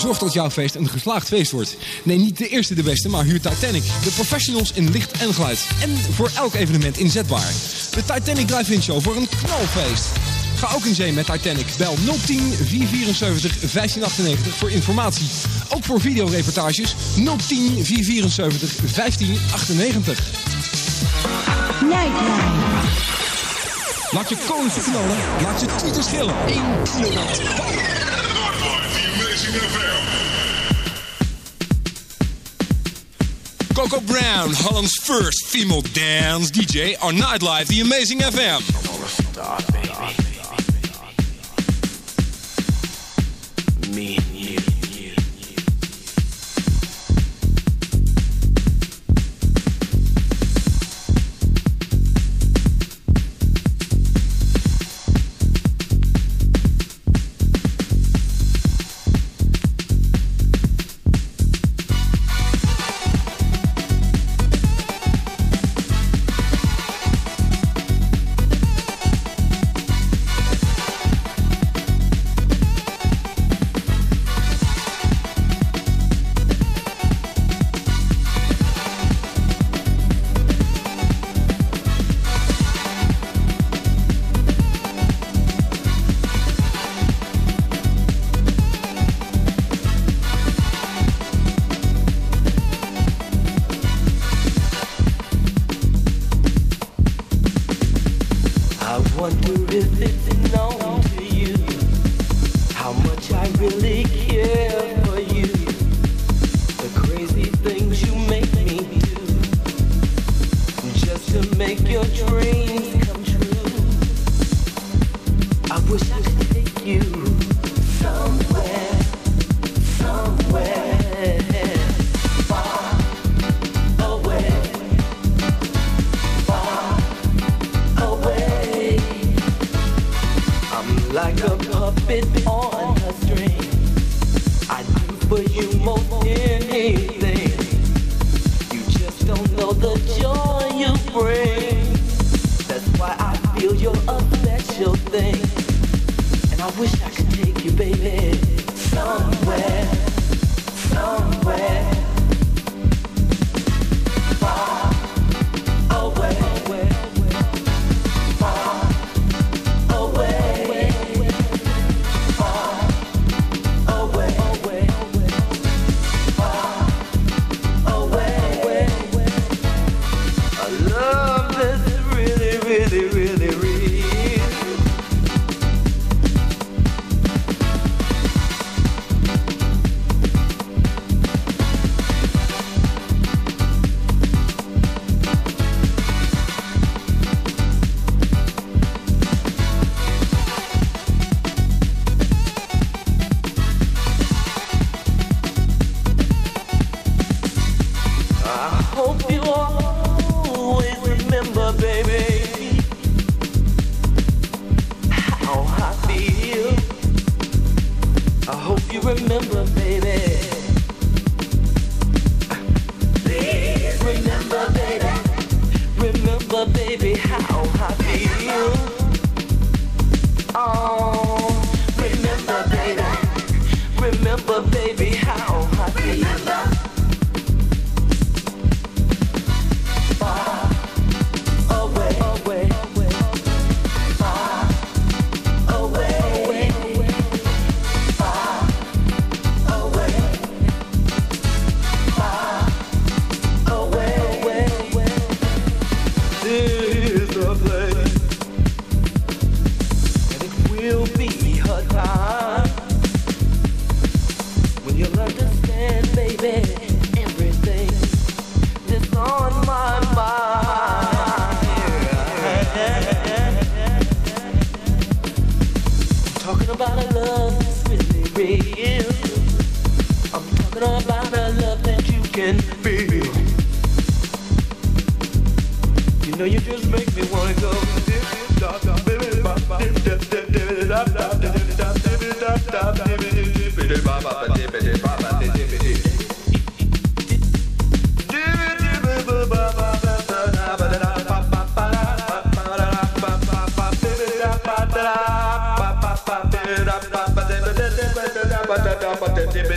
Zorg dat jouw feest een geslaagd feest wordt. Nee, niet de eerste de beste, maar huur Titanic. De professionals in licht en geluid. En voor elk evenement inzetbaar. De Titanic Drive-In Show voor een knalfeest. Ga ook in zee met Titanic. Bel 010 474 1598 voor informatie. Ook voor videoreportages 010 474 1598. Nightline. Laat je koninkje knallen, laat je tieten schillen. 1 kilowatt. Coco Brown, Holland's first female dance DJ on Nightlife, the Amazing FM. Start, baby. Me and you.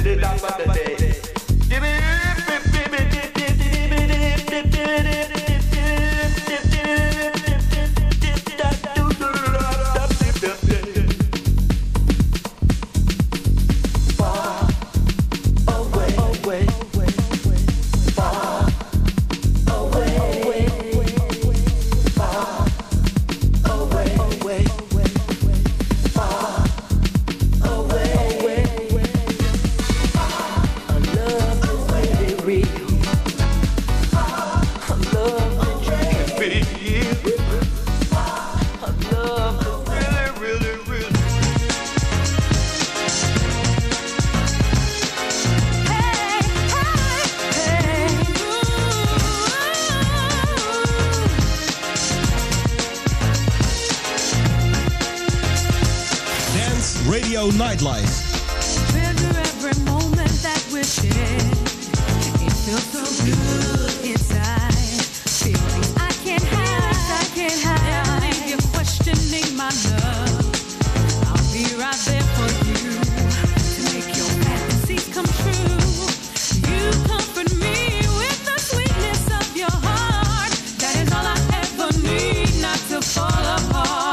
Nightlife. Treasure every moment that we share. It feels so good inside. Feelings I can't hide. And if you're questioning my love, I'll be right there for you to make your fantasies come true. You comfort me with the sweetness of your heart. That is all I ever need, not to fall apart.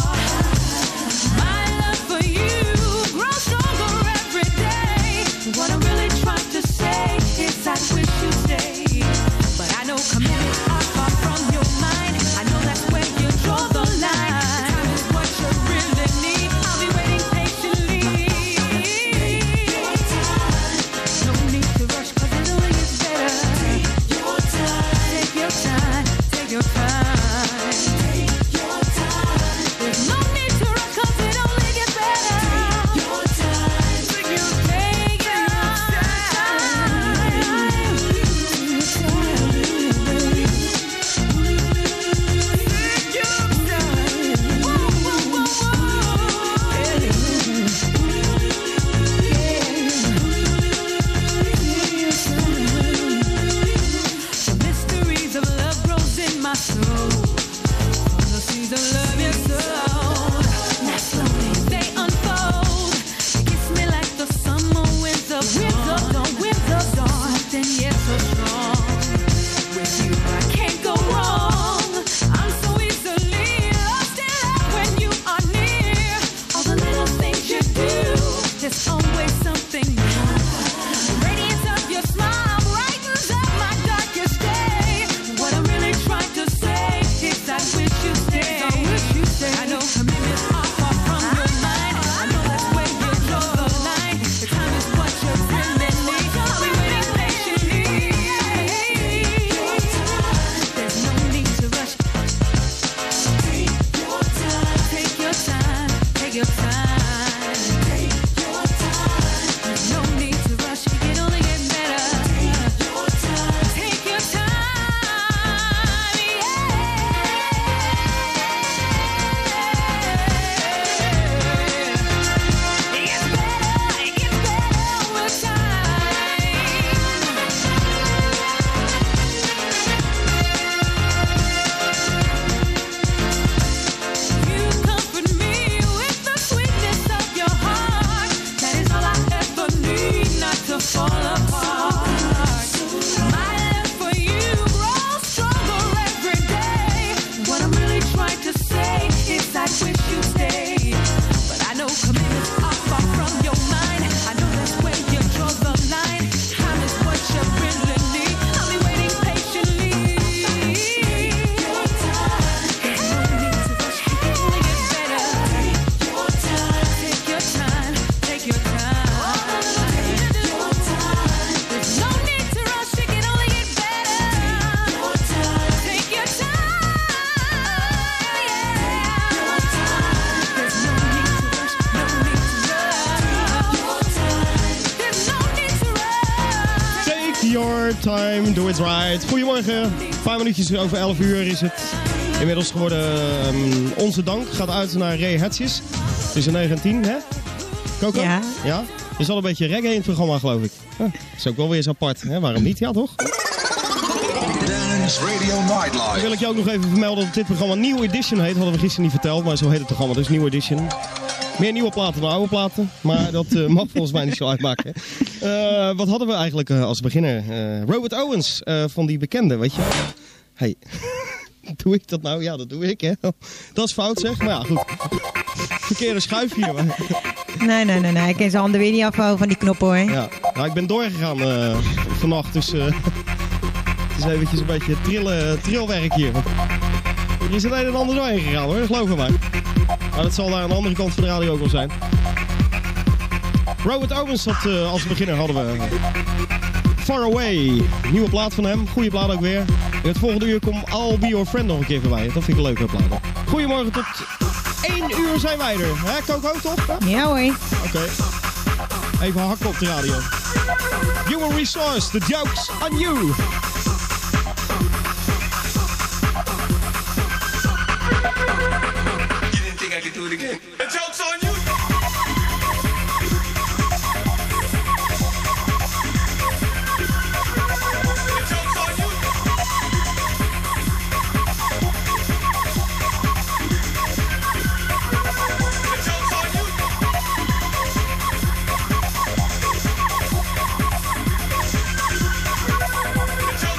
What I'm really trying to say is I wish you'd stay. But I know commitments are far from your mind. I know that's where you draw the line. Time is what you really need. I'll be waiting patiently. No need to rush, cause it only gets better. Take your time. Take your time. Take your time. Take your time. There's no need to rush, cause it only gets better. Take your time. Take your time. There's always something new. The radiance of your smile brightens up my darkest day. What I'm really trying to say is I wish you stay. I know commitments are far from your mind. I know that's where you draw the line. The time is what you really need. I'll be waiting patiently. There's no need to rush. Take your time. Take your time. Take your time. Time, do it right. Goedemorgen, een paar minuutjes over 11 uur is het inmiddels geworden. Onze dank gaat uit naar Ray Hatches. Het is een 19, hè? Coco? Ja. Ja? Er is al een beetje reggae in het programma, geloof ik. Dat is ook wel weer eens apart, hè? Waarom niet? Ja, toch? Dance Radio Nightlife. Dan wil ik je ook nog even vermelden dat dit programma New Edition heet. Hadden we gisteren niet verteld, maar zo heet het programma. Dus New Edition. Meer nieuwe platen dan oude platen. Maar dat mag volgens mij niet zo uitmaken. Wat hadden we eigenlijk als beginner? Robert Owens van die bekende, weet je wel. Hey, doe ik dat nou? Ja, dat doe ik, hè. Dat is fout, zeg. Maar ja, goed. Verkeerde schuif hier. Maar... Nee. Ik ken zijn handen weer niet afhouden van die knoppen, hoor. Ja, nou, ik ben doorgegaan vannacht, dus het is eventjes een beetje trilwerk hier. Want er is het een en ander doorheen gegaan, hoor. Geloof me maar. Maar dat zal daar aan de andere kant van de radio ook wel zijn. Robert Owens had als beginner hadden we Far Away. Nieuwe plaat van hem. Goeie plaat ook weer. In het volgende uur komt I'll Be Your Friend nog een keer voorbij. Dat vind ik een leuke plaat. Goedemorgen, tot 1 uur zijn wij er. Hè, Coco, toch? Ja, hoor. Oké. Even hakken op de radio. Human Resource, the joke's on you. You didn't think I could do it again? The joke's on you! The joke's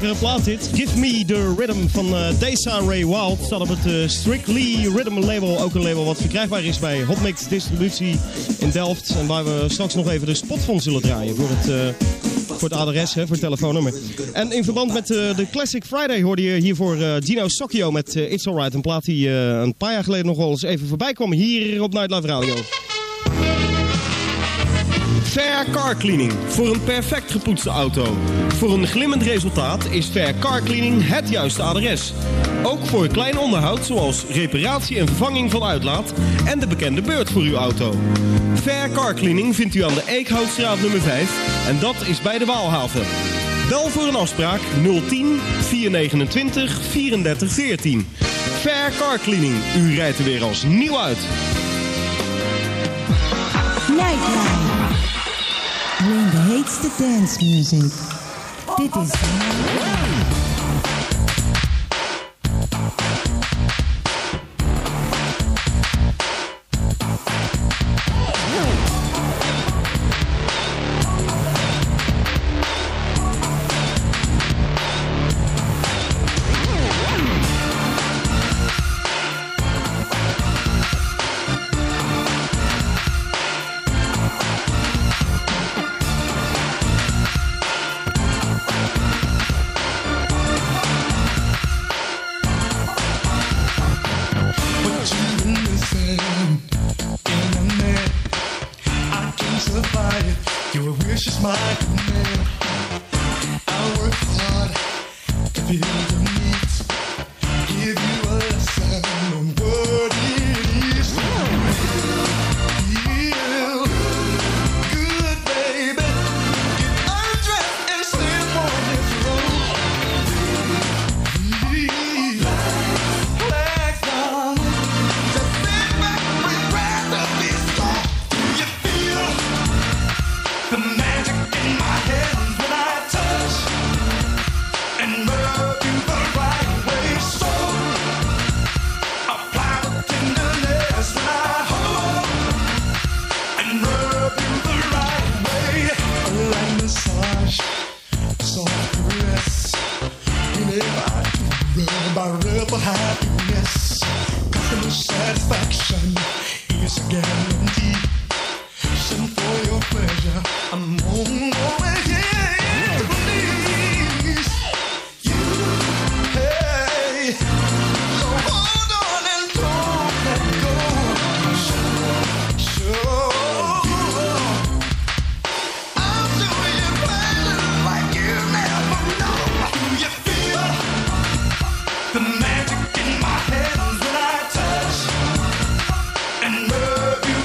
Lekkere plaat dit. Give Me The Rhythm van Desa Ray Wild. Staat op het Strictly Rhythm label. Ook een label wat verkrijgbaar is bij Hotmix Distributie in Delft. En waar we straks nog even de spot van zullen draaien voor het adres, hè, voor het telefoonnummer. En in verband met de Classic Friday hoorde je hiervoor Gino Socchio met It's Alright. Een plaat die een paar jaar geleden nog wel eens even voorbij kwam hier op Nightlife Radio. Fair Car Cleaning. Voor een perfect gepoetste auto. Voor een glimmend resultaat is Fair Car Cleaning het juiste adres. Ook voor klein onderhoud zoals reparatie en vervanging van uitlaat en de bekende beurt voor uw auto. Fair Car Cleaning vindt u aan de Eekhoutstraat nummer 5 en dat is bij de Waalhaven. Bel voor een afspraak 010 429 34 14. Fair Car Cleaning. U rijdt er weer als nieuw uit. Nightlife. Alleen de heetste dance music. Dit is The magic in my hands when I touch and rub you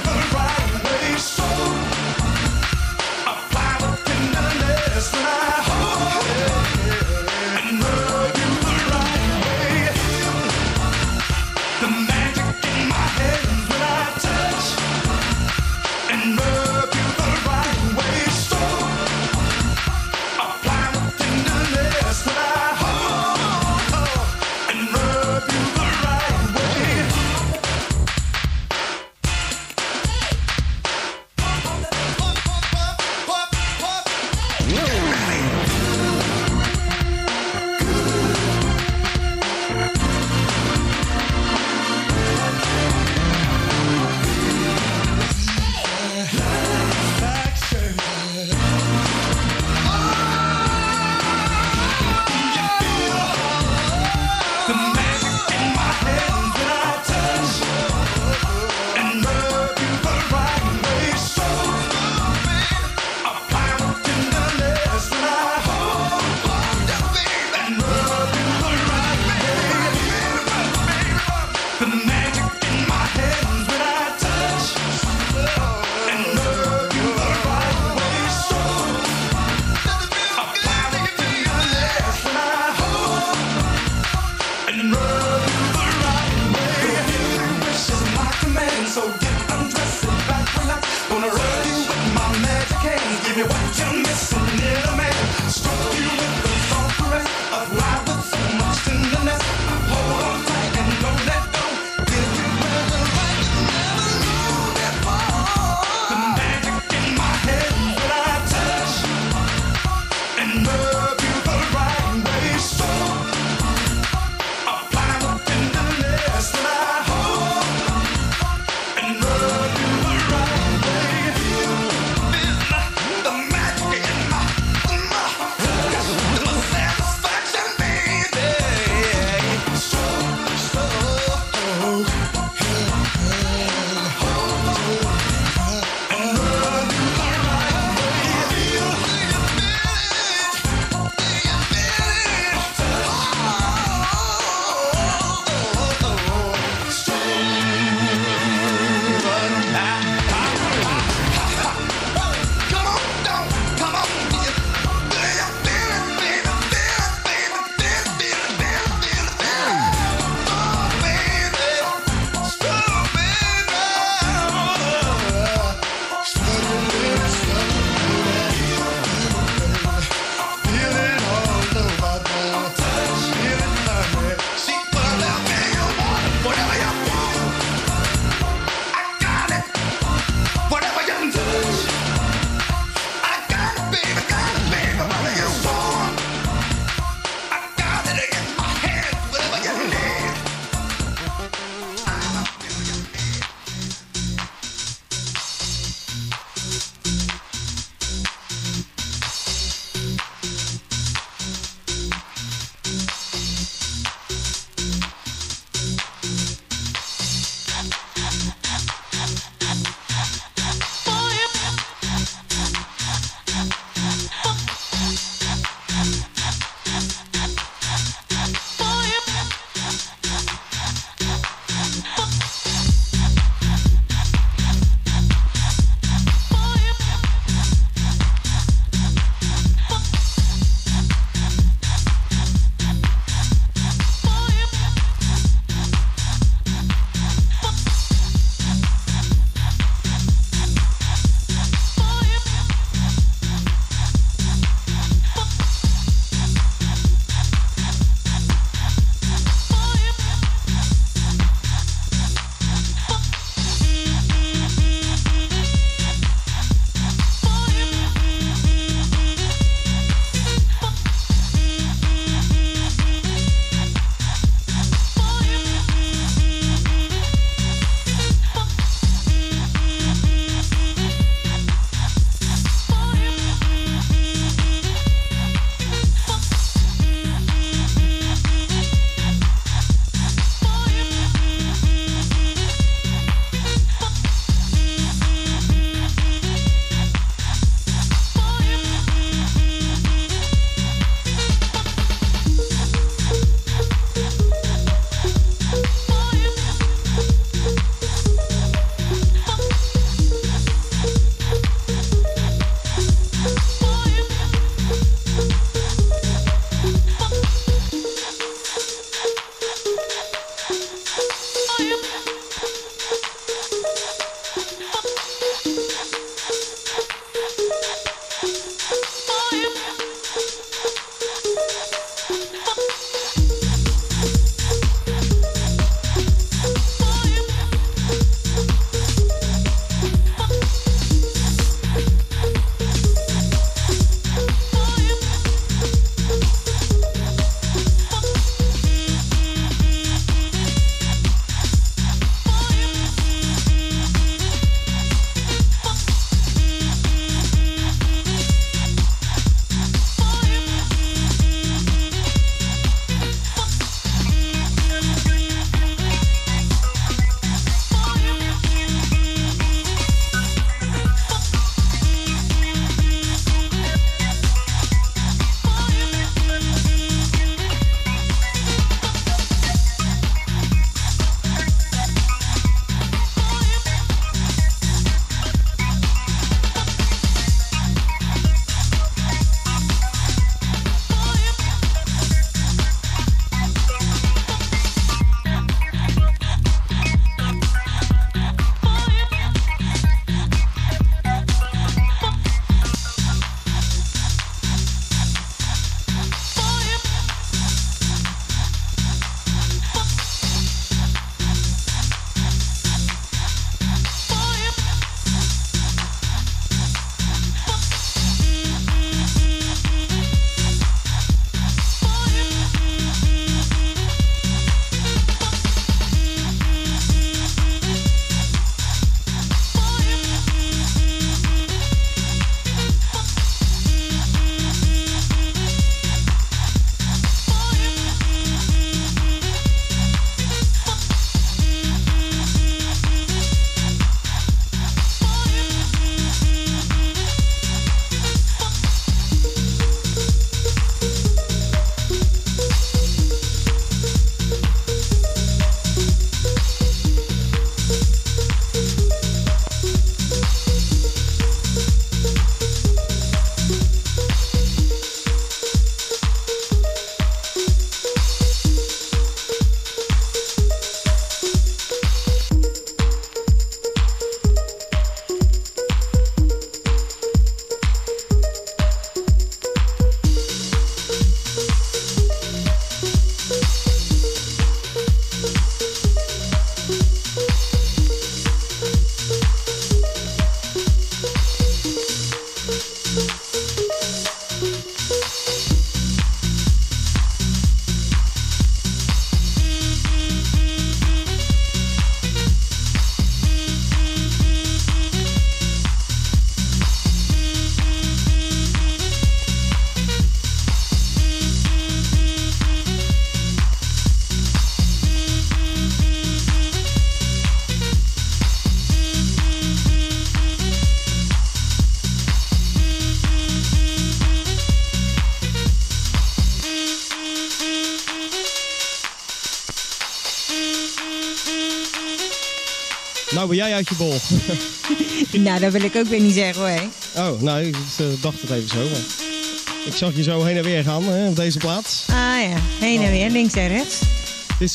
ben jij uit je bol? Nou, dat wil ik ook weer niet zeggen hoor. Oh, nou, ik dacht het even zo. Maar ik zag je zo heen en weer gaan op deze plaats. Ah ja, heen en weer, links en rechts. Het is,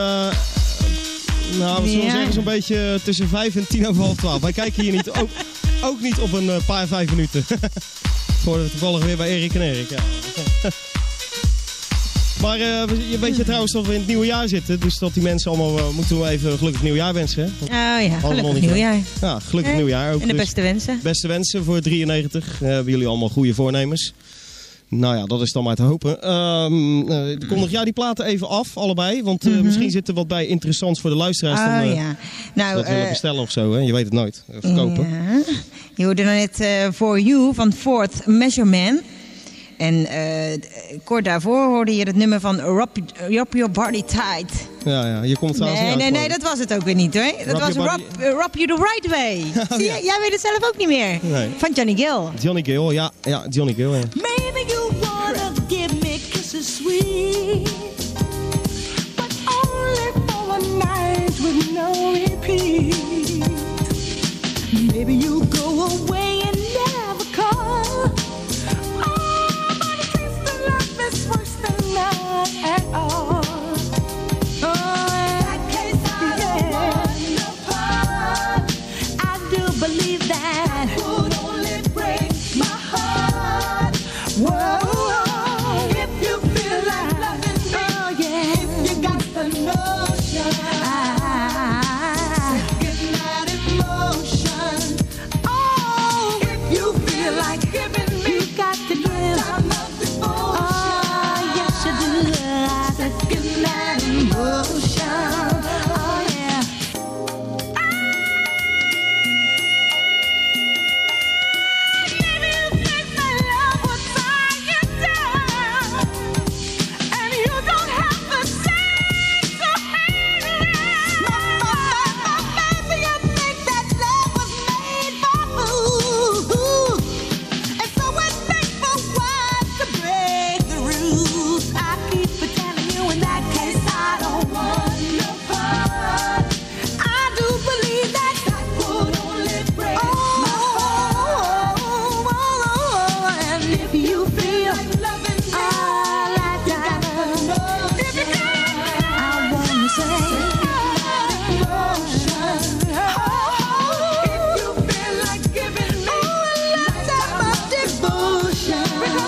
nou, we zullen zeggen zo'n beetje tussen 5 en 11:10. Wij kijken hier niet, ook niet op een paar 5 minuten. Voor toevallig weer bij Erik en Erik. Ja. Maar je weet je trouwens dat we in het nieuwe jaar zitten. Dus dat die mensen allemaal moeten we even gelukkig nieuwjaar wensen. Hè? Oh ja, gelukkig nieuwjaar. Ja, gelukkig nieuwjaar ook. En de dus beste wensen. Beste wensen voor 93. Hebben jullie allemaal goede voornemens. Nou ja, dat is dan maar te hopen. Kondig jij die platen even af, allebei? Want misschien zit er wat bij interessants voor de luisteraars. Dan, ja. Nou, dat willen bestellen of zo, hè? Je weet het nooit. Verkopen. Ja. Je hoorde dan net For You van Fourth Measurement. En kort daarvoor hoorde je het nummer van Rob Your Body Tight. Ja, je komt trouwens niet uit. Nee, dat was het ook weer niet hoor. Dat was Rob You the Right Way. Zie je, jij weet het zelf ook niet meer. Nee. Van Johnny Gill. Johnny Gill, ja, Johnny Gill. Ja. Maybe you wanna give me kisses sweet, but only for a night with no repeat. Maybe you go away and never call. Oh, but a taste of love is worse than none at all. Oh, in that case, I don't want no part. I do believe that would only break my heart. Whoa, if you feel like loving me, oh yeah, if you got the notion, second that emotion. Oh, if you feel like giving me, you got to give time of devotion. Oh, yes you do. Second that emotion. Oh yeah. Maybe you think that love will tie you down, and you don't have the sense to handle it. Maybe you think that love was made for fools, and so it's made for wise to break the rules. I keep telling you, in that case, I don't want no part. I do believe that would only break my heart. And if you feel like loving me, all I got, if you can, I wanna say, if you feel like giving me a lifetime of devotion,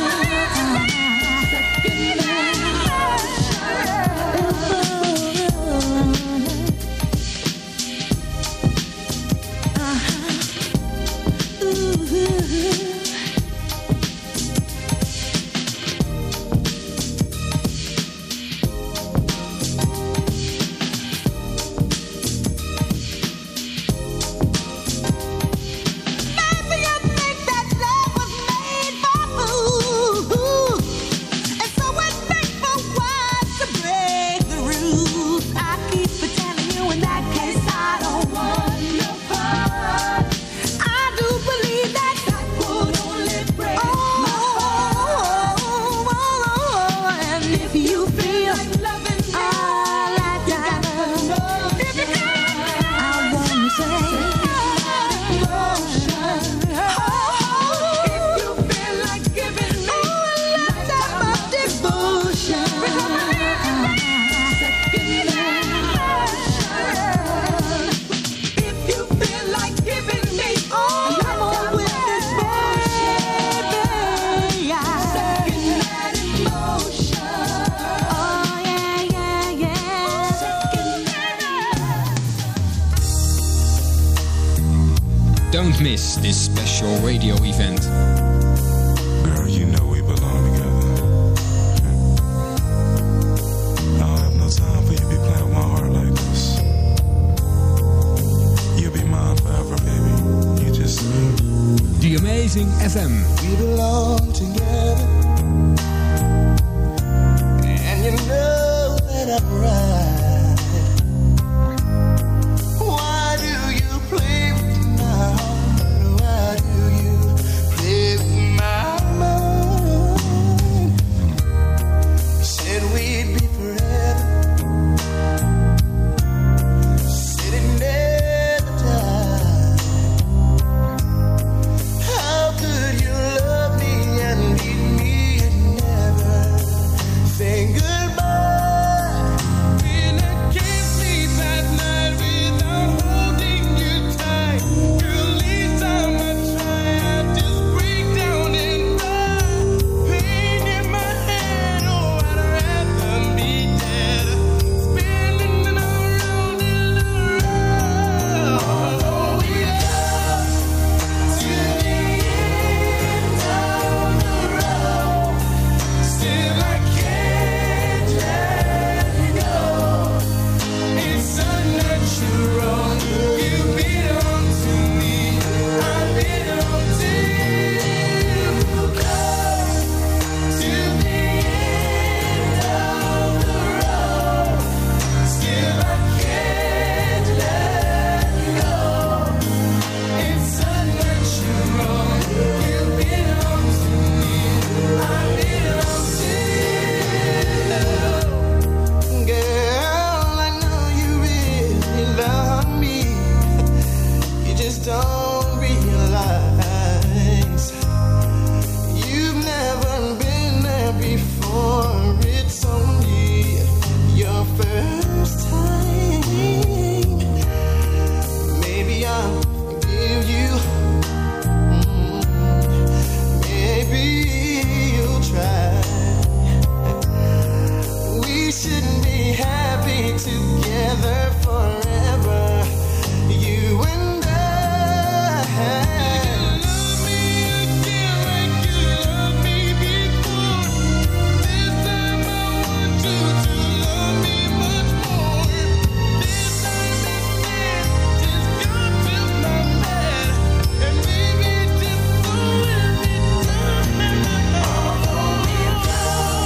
maybe you think that love was made for fools, and so it's made for wise to break the rules. I keep telling you, in that case, I don't want no part. I do believe that would only break my heart. And if you feel like loving me, all I got, if you can, I wanna say, if you feel like giving me a lifetime of devotion, if you feel like giving me all I'm with this baby, second that emotion. Oh yeah, second that. Don't miss this special radio event. Girl, you know we belong together. I don't have no time for you to be playing with my heart like this. You'll be mine forever, baby. You just The Amazing FM. We belong together, and you know that I'm right. Why do you play with my heart? Why do you play with my mind? Said we'd be forever, said it never died. don't realize you've never been there before. It's only your first time. Maybe I'll forgive you. Maybe you'll try. We shouldn't be happy together forever. You and I. Love me again like you loved me before. This time I want you to love me much more. This time instead, just come to my bed and maybe just go every time. Although we go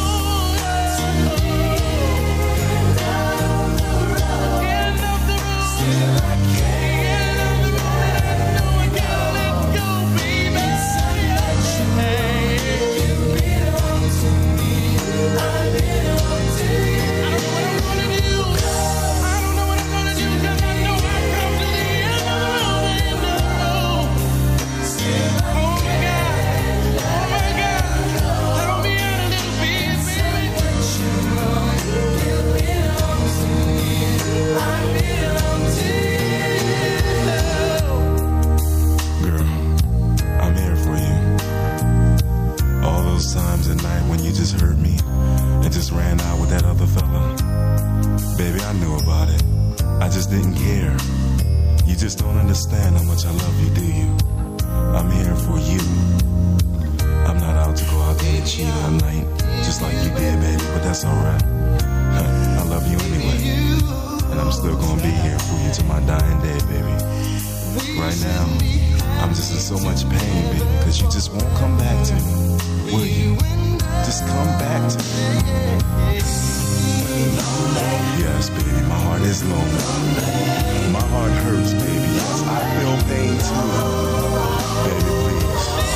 down the road, still I can't. I can't let go, baby. Hey, you belong to me. I belong to you. I don't know what I'm gonna do. I don't know what I'm gonna do, 'cause I know I've come to the end of the road, and I know. Still I can't. Oh my God, help me out a little bit, baby. You belong to me. I belong to you. Girl, I'm here for you. All those times at night when you just hurt me and just ran out with that other fella. Baby, I knew about it. I just didn't care. You just don't understand how much I love you, do you? I'm here for you. I'm not out to go out there and cheat all night, just like you did, baby, but that's alright. I love you anyway. And I'm still gonna be here for you till my dying day, baby. Right now, I'm just in so much pain, baby, because you just won't come back to me. Will you? Just come back to me. Yes, baby, my heart is lonely. My heart hurts, baby. Yes, I feel pain too. Baby, please.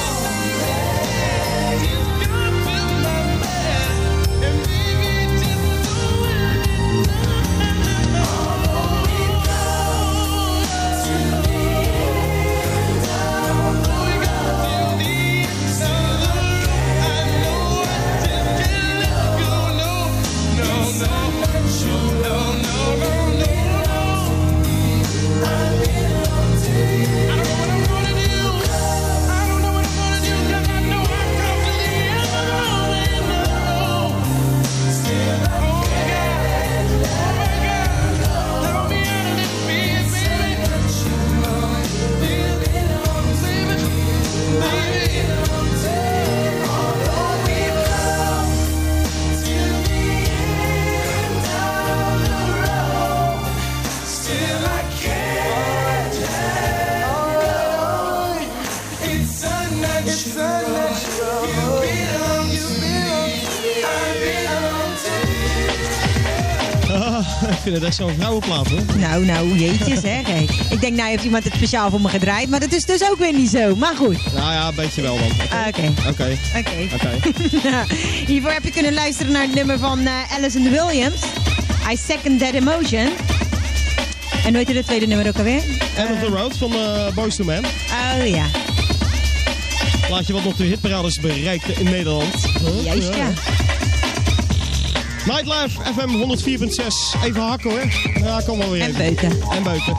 Ik vind het echt zo'n vrouwenplaat, hoor. Nou, jeetjes, hè. Hey. Ik denk, nou heeft iemand het speciaal voor me gedraaid, maar dat is dus ook weer niet zo. Maar goed. Nou ja, een beetje wel dan. Oké. Hiervoor heb je kunnen luisteren naar het nummer van Alison Williams. I Second That Emotion. En hoe heet de tweede nummer ook alweer? End of the Road van Boyz II Men. Oh ja. Plaatje wat nog de hitparades bereikte in Nederland. Juist, ja. Nightlife FM 104.6. Even hakken, hoor. Ja, kom wel weer En even. beuken. En beuken.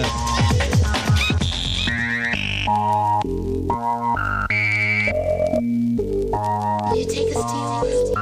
You take us to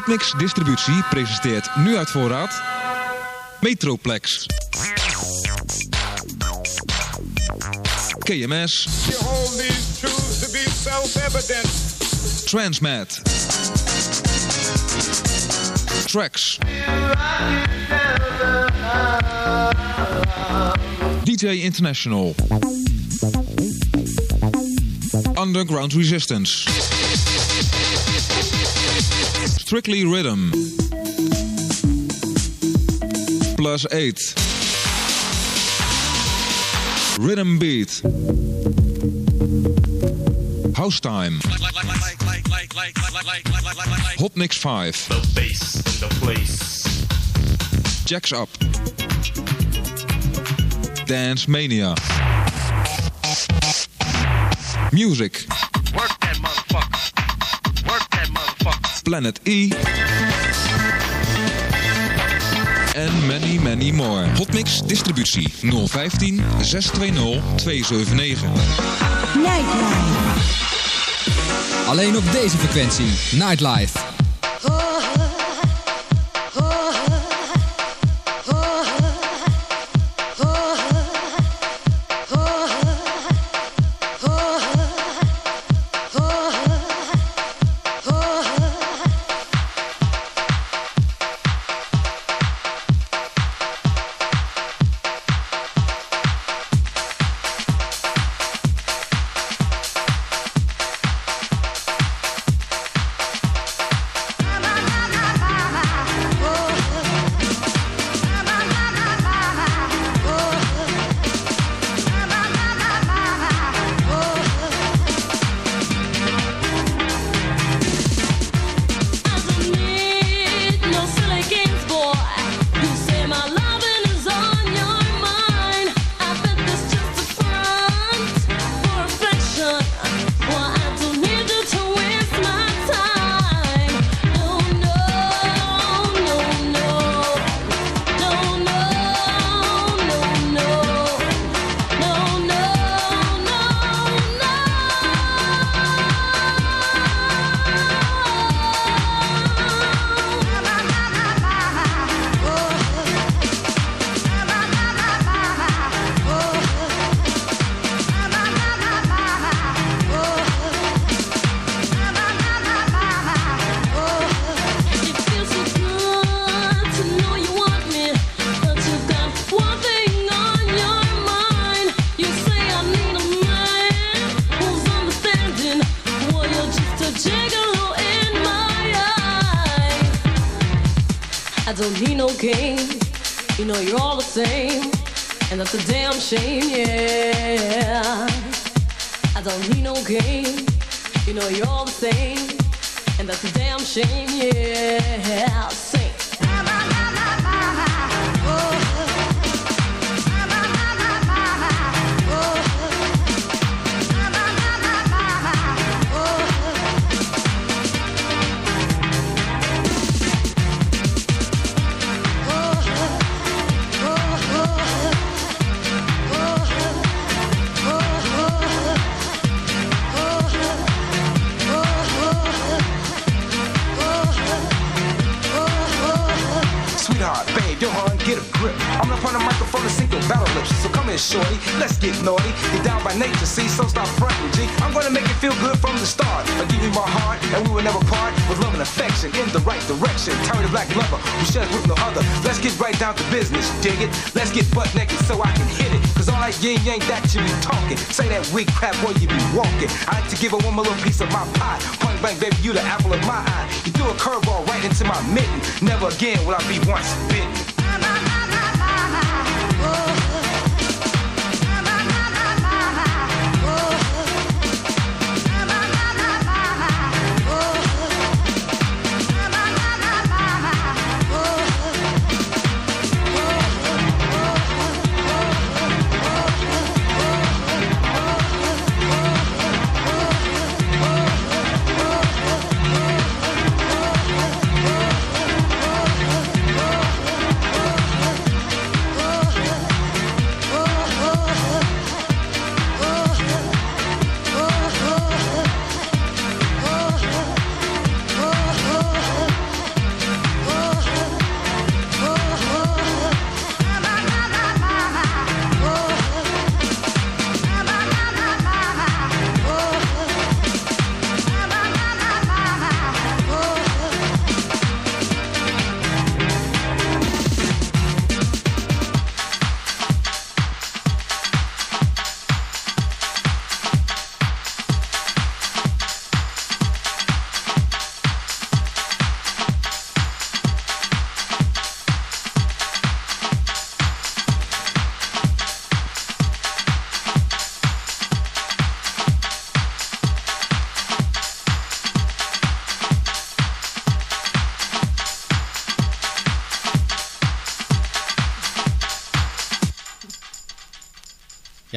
Hotmix Distributie presenteert nu uit voorraad Metroplex. KMS. Transmat. Tracks. DJ International. Underground Resistance. Strictly Rhythm. Plus 8. Rhythm Beat. House Time. Hotmix 5. The bass in the place. Jacks Up. Dance Mania. Music. Work that motherfucker. Work that motherfucker. Planet E. En many, many more. Hotmix Distributie 015 620 279. Nightline. Alleen op deze frequentie. Nightlife. don't need no game. You know you're all the same, and that's a damn shame, yeah. I don't need no game. You know you're all the same, and that's a damn shame, yeah. Sing. Get a grip. I'm up on the microphone to sing your battle lips. So come here, shorty, let's get naughty. You're down by nature, see, so stop fronting, G. I'm gonna make it feel good from the start. I'll give you my heart, and we will never part. With love and affection, in the right direction. Turn the black lover, who shares with no other. Let's get right down to business, dig it? Let's get butt naked so I can hit it. Cause all that yin yang that you be talking. Say that weak crap while you be walking. I like to give a woman a little piece of my pie. Point blank, baby, you the apple of my eye. You threw a curveball right into my mitten. Never again will I be once bitten.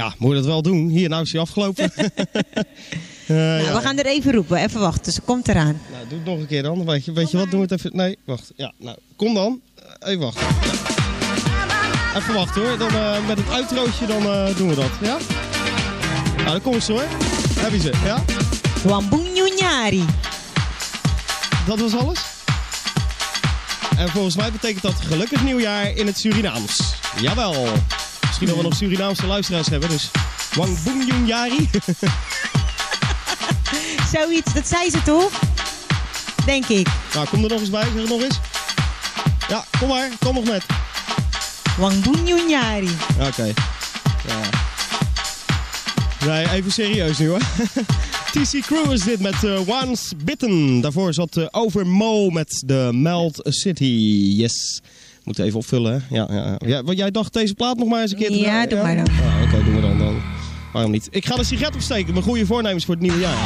Ja, moet je dat wel doen. Hier, nou is hij afgelopen. We gaan er even roepen. Even wachten, ze komt eraan. Nou, doe het nog een keer dan. Weet je wat? Doen we het even... Nee, wacht. Ja, nou, kom dan. Even wachten. Even wachten hoor. Dan met het outrootje dan doen we dat. Ja? Nou, dan komt ze hoor. Heb je ze, ja? Wambunjunyari. Dat was alles? En volgens mij betekent dat gelukkig nieuwjaar in het Surinaams. Jawel. Misschien dat we nog Surinaamse luisteraars hebben, dus... Wambunjunyari. Zoiets, dat zei ze toch? Denk ik. Nou, kom er nog eens bij, zeg het nog eens. Ja, kom maar, kom nog net. Wambunjunyari. Oké. Ja. Nee, even serieus nu hoor. TC Crew is dit met Once Bitten. Daarvoor zat Overmo met The Melt City. Yes. Moet even opvullen, hè? Ja. Want jij dacht deze plaat nog maar eens een keer te draaien? Ja, doe maar dan. Oké, doen we dan. Waarom niet? Ik ga een sigaret opsteken. Mijn goede voornemens voor het nieuwe jaar.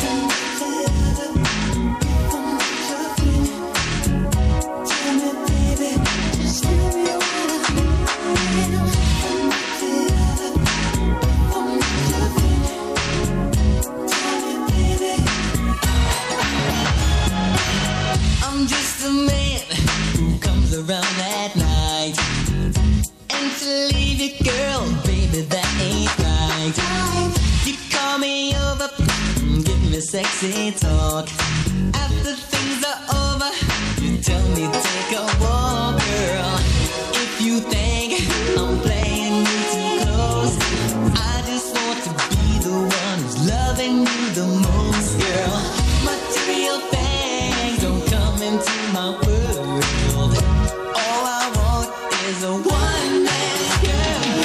Around at night and to leave you, girl, baby, that ain't right. You call me over, give me sexy talk. After things are over, you tell me take a walk, girl. If you think I'm playing you too close, I just want to be the one who's loving you the most, girl. Material things don't come into my world. Is a one-man girl.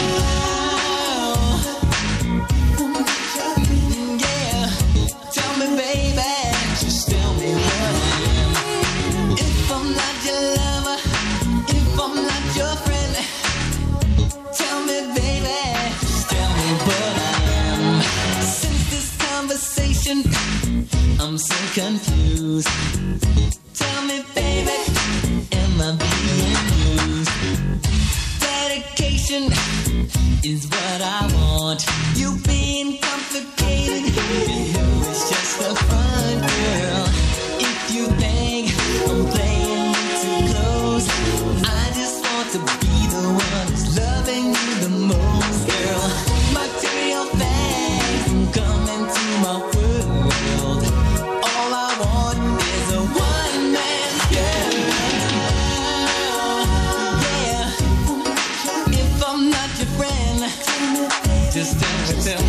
Yeah, tell me, baby, just tell me what I am. If I'm not your lover, if I'm not your friend, tell me, baby, just tell me what I am. Since this conversation, I'm so confused. Tell me, baby, am I being used? Dedication is what I want. You being complicated, you know it's just a fun, girl. If you think I'm playing you too close, I just want to be the one who's loving you the most, girl. Material things come into my world. All I want is a one-man girl. Yeah. If I'm not your friend, just tell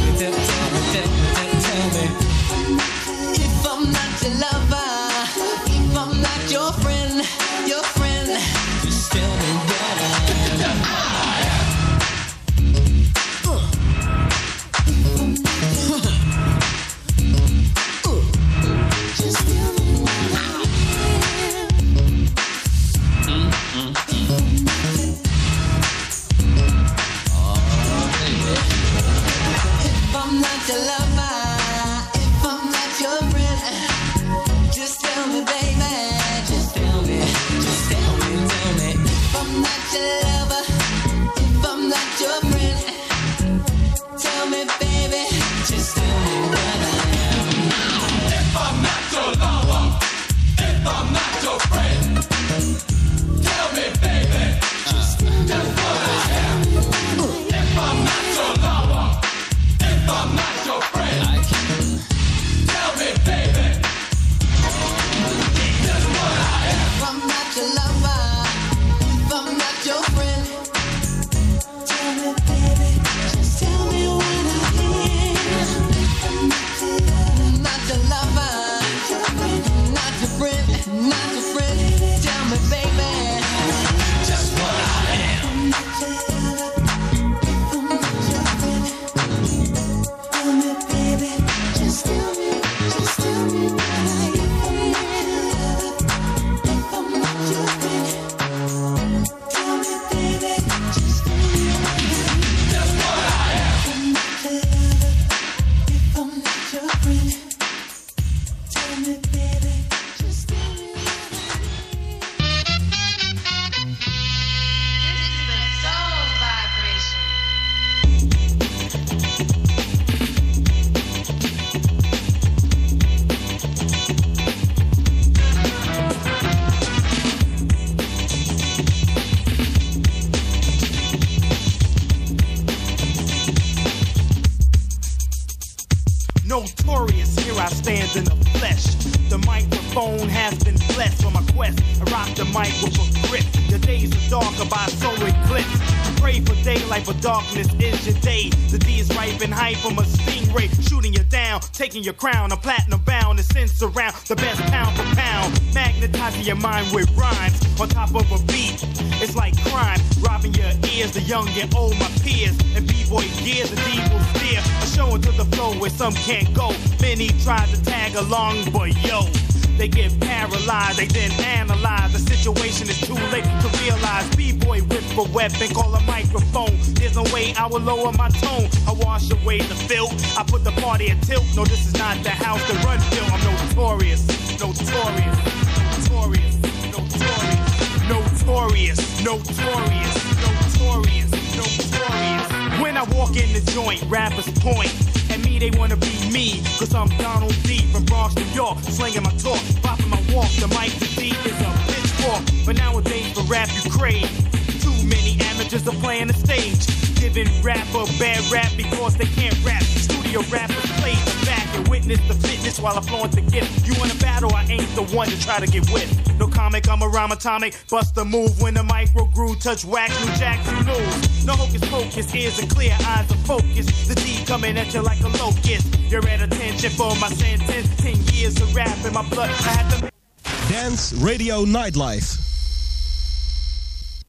notorious. Here I stand in the flesh. The microphone has been blessed for my quest. I rock the mic with a grip. Your days are darker by a solar eclipse. Pray for daylight, but darkness is your day. The D is ripe and hype from a stingray, shooting you down, taking your crown. I'm platinum bound and sense around the best pound for pound, magnetizing your mind with rhymes on top of a beat. It's like crime, robbing your ears. The young and old, my peers, and b-boy gears, the D will steer. A show into the flow where some can't go. Many try to tag along, but yo, they get paralyzed, they then analyze. The situation is too late to realize. B-boy whip a weapon, call a microphone. There's no way I will lower my tone. I wash away the filth, I put the party at tilt. No, this is not the house to run till. I'm notorious, notorious, notorious, notorious, notorious, notorious, notorious, notorious. When I walk in the joint, rappers point at me, they wanna be me, cause I'm Donald D from Bronx, New York, slinging my talk, popping my walk. The mic to D is a pitchfork, but nowadays for rap you crave. Too many amateurs are playing the stage, giving rap a bad rap because they can't rap. Studio rappers play the back and witness the fitness while I flaunt the gift. You want a battle, I ain't the one to try to get with. No comic, I'm a rhyme atomic, bust a move when the micro groove touch wax, new jacks, you lose. No hocus pocus, ears are clear, eyes are focused. The D coming at you like a locust. You're at attention for my sentence. 10 years of rap in my blood, I had to... Dance Radio Nightlife.